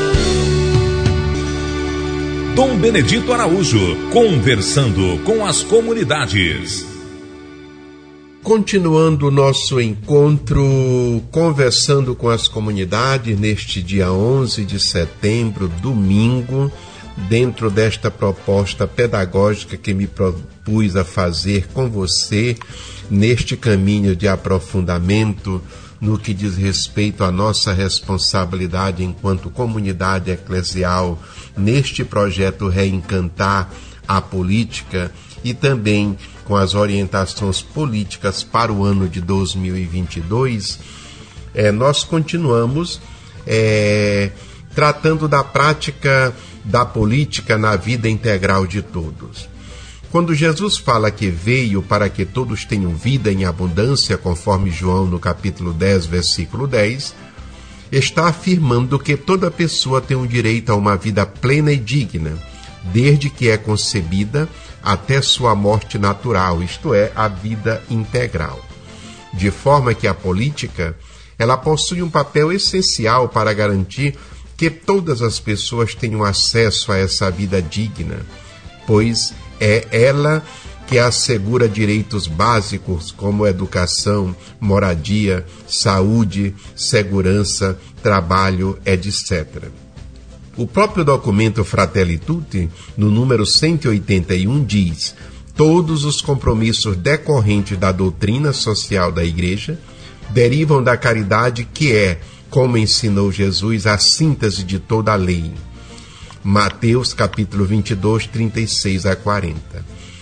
Dom Benedito Araújo, conversando com as comunidades. Continuando o nosso encontro, conversando com as comunidades, neste dia onze de setembro, domingo, dentro desta proposta pedagógica que me propus a fazer com você, neste caminho de aprofundamento no que diz respeito à nossa responsabilidade enquanto comunidade eclesial, neste projeto Reencantar a Política e também com as orientações políticas para o ano de dois mil e vinte e dois, é, nós continuamos é, tratando da prática da política na vida integral de todos. Quando Jesus fala que veio para que todos tenham vida em abundância, conforme João no capítulo dez, versículo dez, está afirmando que toda pessoa tem o direito a uma vida plena e digna, desde que é concebida até sua morte natural, isto é, a vida integral. De forma que a política, ela possui um papel essencial para garantir que todas as pessoas tenham acesso a essa vida digna, pois é ela que assegura direitos básicos como educação, moradia, saúde, segurança, trabalho, etcétera. O próprio documento Fratelli Tutti, no número cento e oitenta e um, diz: todos os compromissos decorrentes da doutrina social da Igreja derivam da caridade, que é, como ensinou Jesus, a síntese de toda a lei. Mateus capítulo vinte e dois, trinta e seis a quarenta.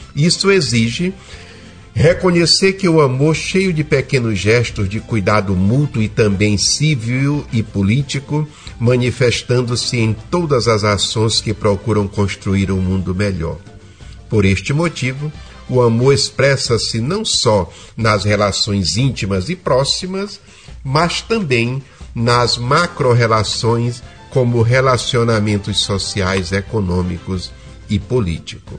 Isso exige reconhecer que o amor, cheio de pequenos gestos de cuidado mútuo e também civil e político, manifestando-se em todas as ações que procuram construir um mundo melhor. Por este motivo, o amor expressa-se não só nas relações íntimas e próximas, mas também nas macro-relações como relacionamentos sociais, econômicos e políticos.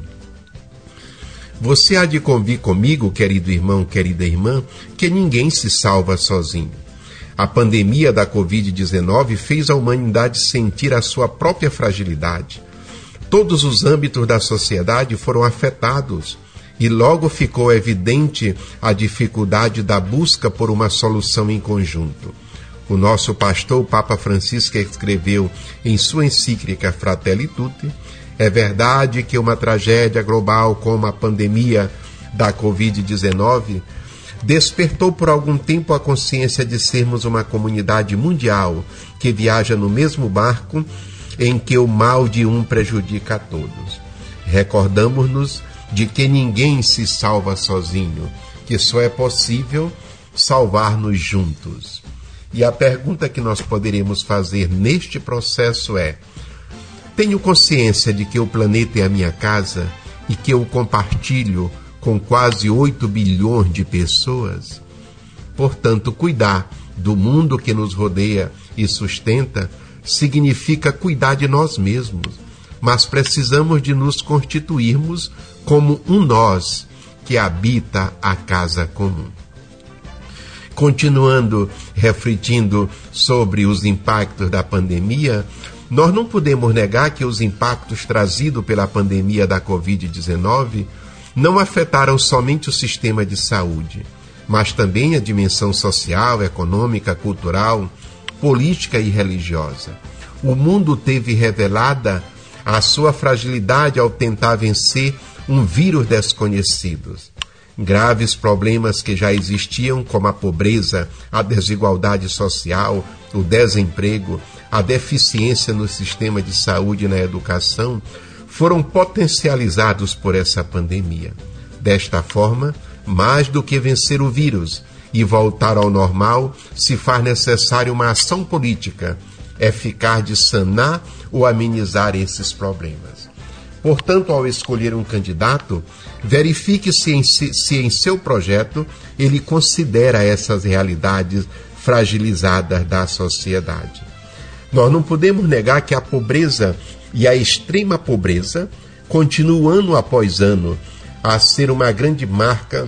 Você há de convir comigo, querido irmão, querida irmã, que ninguém se salva sozinho. A pandemia da covid dezenove fez a humanidade sentir a sua própria fragilidade. Todos os âmbitos da sociedade foram afetados e logo ficou evidente a dificuldade da busca por uma solução em conjunto. O nosso pastor, o Papa Francisco, escreveu em sua encíclica Fratelli Tutti: é verdade que uma tragédia global como a pandemia da covid dezenove despertou por algum tempo a consciência de sermos uma comunidade mundial que viaja no mesmo barco em que o mal de um prejudica a todos. Recordamos-nos de que ninguém se salva sozinho, que só é possível salvar-nos juntos. E a pergunta que nós poderemos fazer neste processo é: tenho consciência de que o planeta é a minha casa e que eu compartilho com quase oito bilhões de pessoas? Portanto, cuidar do mundo que nos rodeia e sustenta significa cuidar de nós mesmos, mas precisamos de nos constituirmos como um nós que habita a casa comum. Continuando refletindo sobre os impactos da pandemia, nós não podemos negar que os impactos trazidos pela pandemia da covid dezenove não afetaram somente o sistema de saúde, mas também a dimensão social, econômica, cultural, política e religiosa. O mundo teve revelada a sua fragilidade ao tentar vencer um vírus desconhecido. Graves problemas que já existiam, como a pobreza, a desigualdade social, o desemprego, a deficiência no sistema de saúde e na educação, foram potencializados por essa pandemia. Desta forma, mais do que vencer o vírus e voltar ao normal, se faz necessário uma ação política eficaz de sanar ou amenizar esses problemas. Portanto, ao escolher um candidato, verifique se em, se em seu projeto ele considera essas realidades fragilizadas da sociedade. Nós não podemos negar que a pobreza e a extrema pobreza continuam ano após ano a ser uma grande marca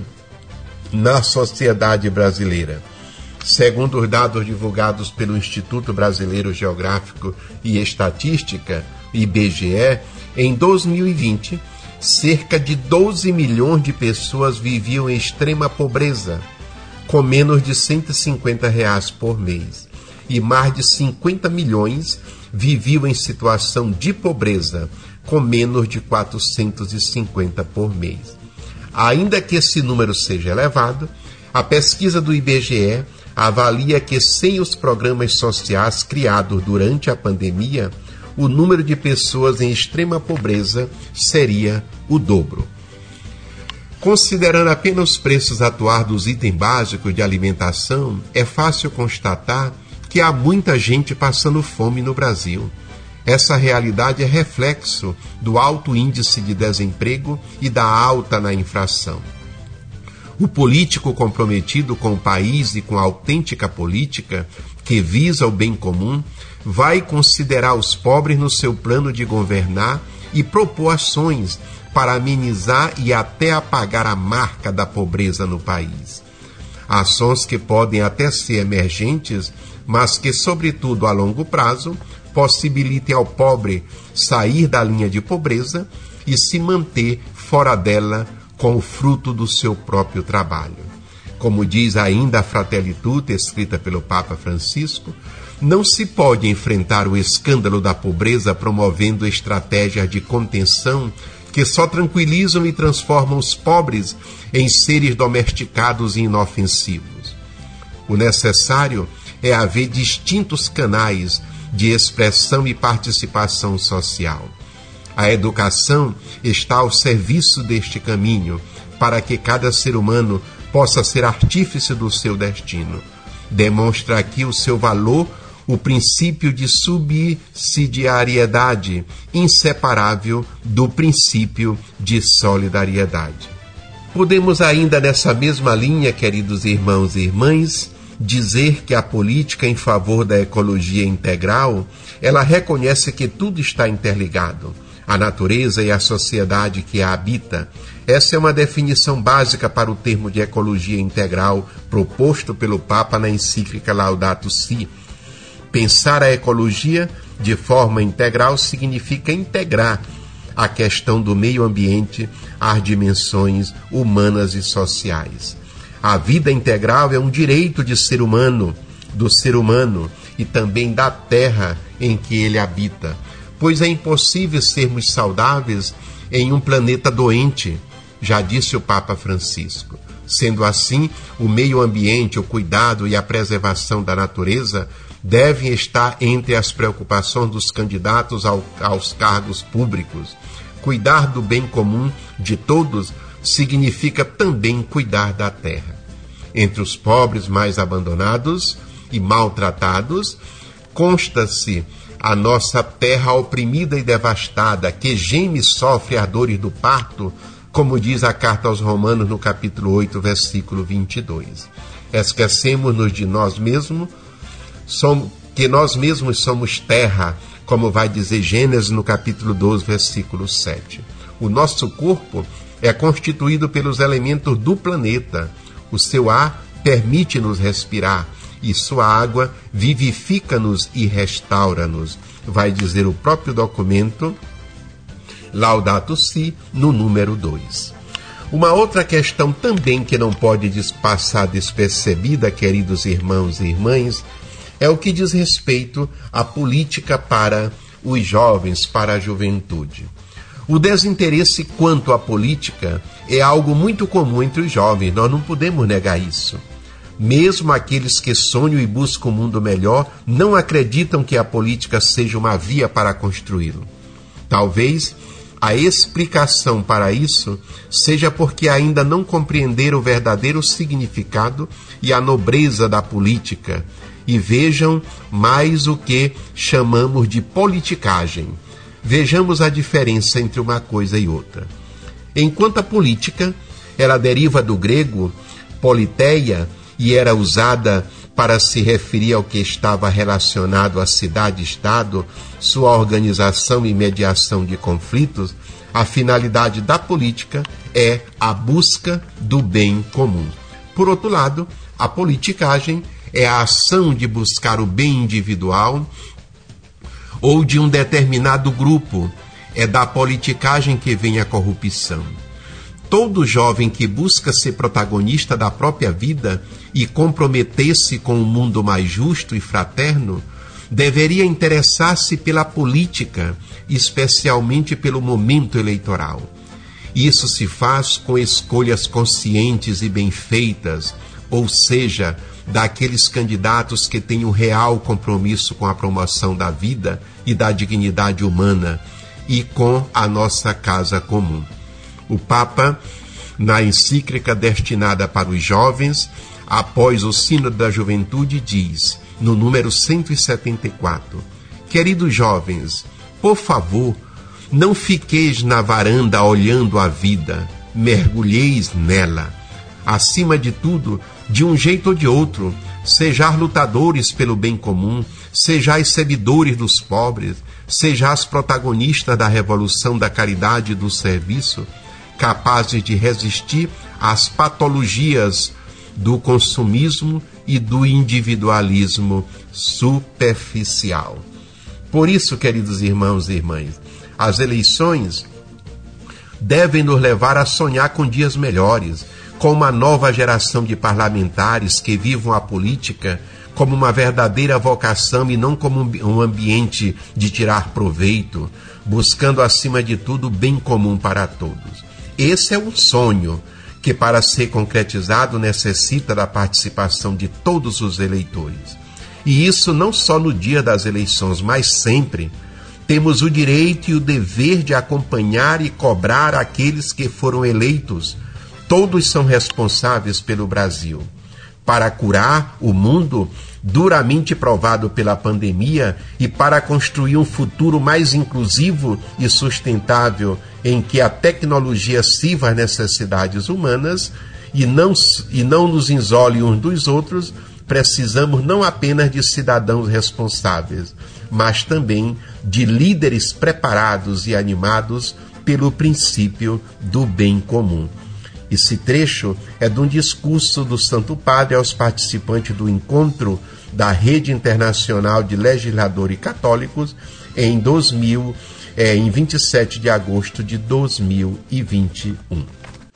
na sociedade brasileira. Segundo os dados divulgados pelo Instituto Brasileiro Geográfico e Estatística, I B G E, em dois mil e vinte, cerca de doze milhões de pessoas viviam em extrema pobreza, com menos de cento e cinquenta reais por mês, e mais de cinquenta milhões viviam em situação de pobreza, com menos de quatrocentos e cinquenta por mês. Ainda que esse número seja elevado, a pesquisa do I B G E avalia que, sem os programas sociais criados durante a pandemia, o número de pessoas em extrema pobreza seria o dobro. Considerando apenas os preços atuais dos itens básicos de alimentação, é fácil constatar que há muita gente passando fome no Brasil. Essa realidade é reflexo do alto índice de desemprego e da alta na inflação. O político comprometido com o país e com a autêntica política, que visa o bem comum, vai considerar os pobres no seu plano de governar e propor ações para amenizar e até apagar a marca da pobreza no país. Ações que podem até ser emergentes, mas que, sobretudo a longo prazo, possibilitem ao pobre sair da linha de pobreza e se manter fora dela com o fruto do seu próprio trabalho. Como diz ainda a Fratelli Tutti, escrita pelo Papa Francisco, não se pode enfrentar o escândalo da pobreza promovendo estratégias de contenção que só tranquilizam e transformam os pobres em seres domesticados e inofensivos. O necessário é haver distintos canais de expressão e participação social. A educação está ao serviço deste caminho, para que cada ser humano possa ser artífice do seu destino. Demonstra aqui o seu valor o princípio de subsidiariedade, inseparável do princípio de solidariedade. Podemos ainda nessa mesma linha, queridos irmãos e irmãs, dizer que a política em favor da ecologia integral, ela reconhece que tudo está interligado, a natureza e a sociedade que a habita. Essa é uma definição básica para o termo de ecologia integral proposto pelo Papa na encíclica Laudato Si. Pensar a ecologia de forma integral significa integrar a questão do meio ambiente às dimensões humanas e sociais. A vida integral é um direito de ser humano, do ser humano e também da terra em que ele habita, pois é impossível sermos saudáveis em um planeta doente, já disse o Papa Francisco. Sendo assim, o meio ambiente, o cuidado e a preservação da natureza devem estar entre as preocupações dos candidatos ao, aos cargos públicos. Cuidar do bem comum de todos significa também cuidar da terra. Entre os pobres mais abandonados e maltratados, consta-se a nossa terra oprimida e devastada, que geme e sofre as dores do parto, como diz a carta aos Romanos no capítulo oito, versículo vinte e dois. Esquecemos-nos de nós mesmos, somos, que nós mesmos somos terra, como vai dizer Gênesis no capítulo doze, versículo sete. O nosso corpo é constituído pelos elementos do planeta. O seu ar permite-nos respirar e sua água vivifica-nos e restaura-nos, vai dizer o próprio documento Laudato Si, no número dois. Uma outra questão também que não pode passar despercebida, queridos irmãos e irmãs, é o que diz respeito à política para os jovens, para a juventude. O desinteresse quanto à política é algo muito comum entre os jovens, nós não podemos negar isso. Mesmo aqueles que sonham e buscam um mundo melhor não acreditam que a política seja uma via para construí-lo. Talvez a explicação para isso seja porque ainda não compreenderam o verdadeiro significado e a nobreza da política e vejam mais o que chamamos de politicagem. Vejamos a diferença entre uma coisa e outra. Enquanto a política, ela deriva do grego politeia e era usada para se referir ao que estava relacionado à cidade-estado, sua organização e mediação de conflitos, a finalidade da política é a busca do bem comum. Por outro lado, a politicagem é a ação de buscar o bem individual ou de um determinado grupo. É da politicagem que vem a corrupção. Todo jovem que busca ser protagonista da própria vida e comprometer-se com um mundo mais justo e fraterno, deveria interessar-se pela política, especialmente pelo momento eleitoral. Isso se faz com escolhas conscientes e bem feitas, ou seja, daqueles candidatos que têm um real compromisso com a promoção da vida e da dignidade humana e com a nossa casa comum. O Papa, na encíclica destinada para os jovens, após o Sínodo da Juventude, diz, no número cento e setenta e quatro, queridos jovens, por favor, não fiqueis na varanda olhando a vida, mergulheis nela. Acima de tudo, de um jeito ou de outro, sejais lutadores pelo bem comum, sejais servidores dos pobres, sejais protagonistas da revolução da caridade e do serviço, capazes de resistir às patologias do consumismo e do individualismo superficial. Por isso, queridos irmãos e irmãs, as eleições devem nos levar a sonhar com dias melhores, com uma nova geração de parlamentares que vivam a política como uma verdadeira vocação e não como um ambiente de tirar proveito, buscando acima de tudo o bem comum para todos. Esse é um sonho que, para ser concretizado, necessita da participação de todos os eleitores. E isso não só no dia das eleições, mas sempre, Temos o direito e o dever de acompanhar e cobrar aqueles que foram eleitos. Todos são responsáveis pelo Brasil. Para curar o mundo, duramente provado pela pandemia, e para construir um futuro mais inclusivo e sustentável, em que a tecnologia sirva às necessidades humanas e não, e não nos isole uns dos outros, precisamos não apenas de cidadãos responsáveis, mas também de líderes preparados e animados pelo princípio do bem comum. Esse trecho é de um discurso do Santo Padre aos participantes do encontro da Rede Internacional de Legisladores Católicos em, dois mil, é, em vinte e sete de agosto de dois mil e vinte e um.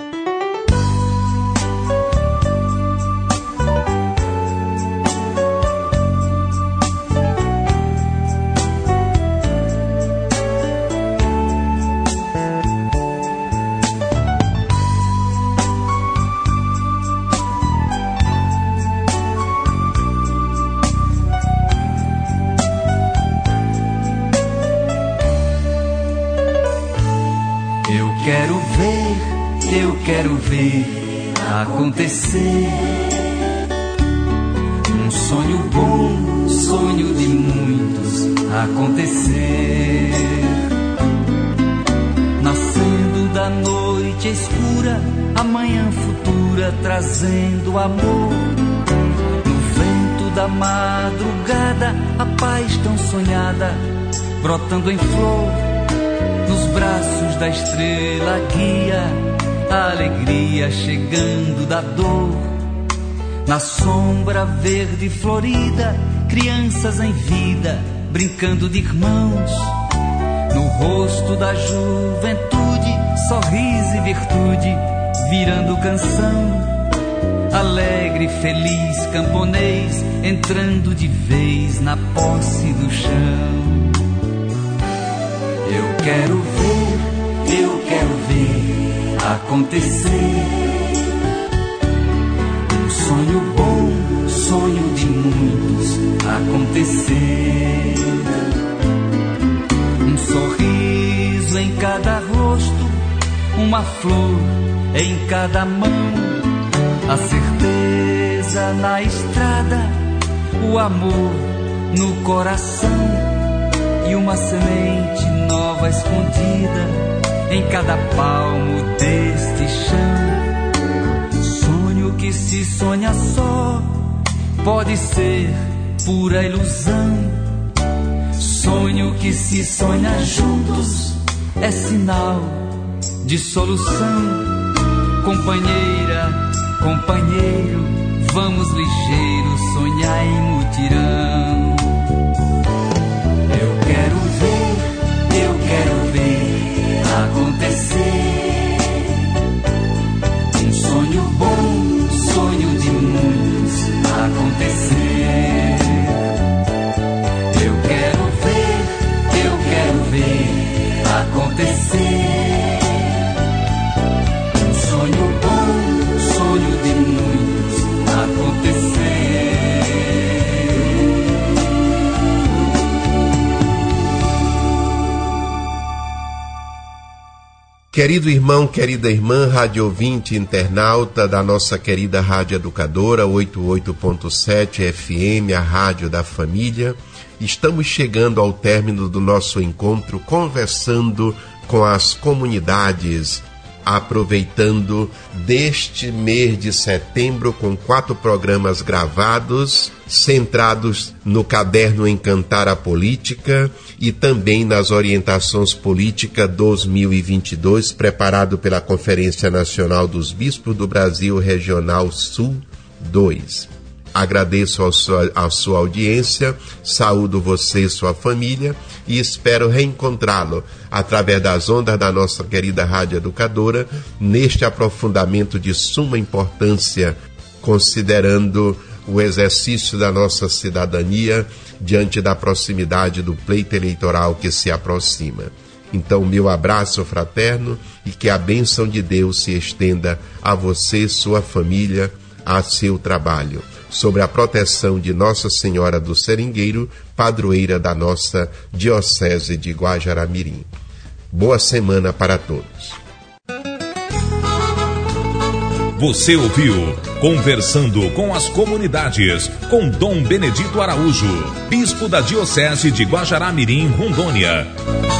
Acontecer um sonho bom, sonho de muitos acontecer, nascendo da noite escura, a manhã futura trazendo amor, no vento da madrugada, a paz tão sonhada brotando em flor, nos braços da estrela guia, a alegria chegando da dor, na sombra verde florida, crianças em vida, brincando de irmãos, no rosto da juventude, sorriso e virtude, virando canção, alegre, feliz, camponês, entrando de vez na posse do chão. Eu quero ver, eu quero ver acontecer um sonho bom, sonho de muitos acontecer, um sorriso em cada rosto, uma flor em cada mão, a certeza na estrada, o amor no coração e uma semente nova escondida em cada palmo deste chão. Sonho que se sonha só pode ser pura ilusão. Sonho que se sonha juntos é sinal de solução. Companheira, companheiro, vamos ligeiro sonhar em mutirão. Eu quero ver, eu quero ver acontecer um sonho bom, sonho de muitos acontecer. Eu quero ver, eu quero ver acontecer um sonho bom, sonho de muitos acontecer. Querido irmão, querida irmã, rádio ouvinte, internauta da nossa querida Rádio Educadora oitenta e oito ponto sete F M, a Rádio da Família, estamos chegando ao término do nosso encontro conversando com as comunidades, aproveitando deste mês de setembro com quatro programas gravados, centrados no caderno Encantar a Política e também nas orientações políticas dois mil e vinte e dois, preparado pela Conferência Nacional dos Bispos do Brasil Regional Sul dois. Agradeço a sua, a sua audiência, saúdo você e sua família e espero reencontrá-lo através das ondas da nossa querida Rádio Educadora neste aprofundamento de suma importância, considerando o exercício da nossa cidadania diante da proximidade do pleito eleitoral que se aproxima. Então, meu abraço fraterno e que a bênção de Deus se estenda a você, sua família, a seu trabalho. Sobre a proteção de Nossa Senhora do Seringueiro, padroeira da nossa Diocese de Guajará-Mirim. Boa semana para todos. Você ouviu Conversando com as Comunidades, com Dom Benedito Araújo, Bispo da Diocese de Guajará-Mirim, Rondônia.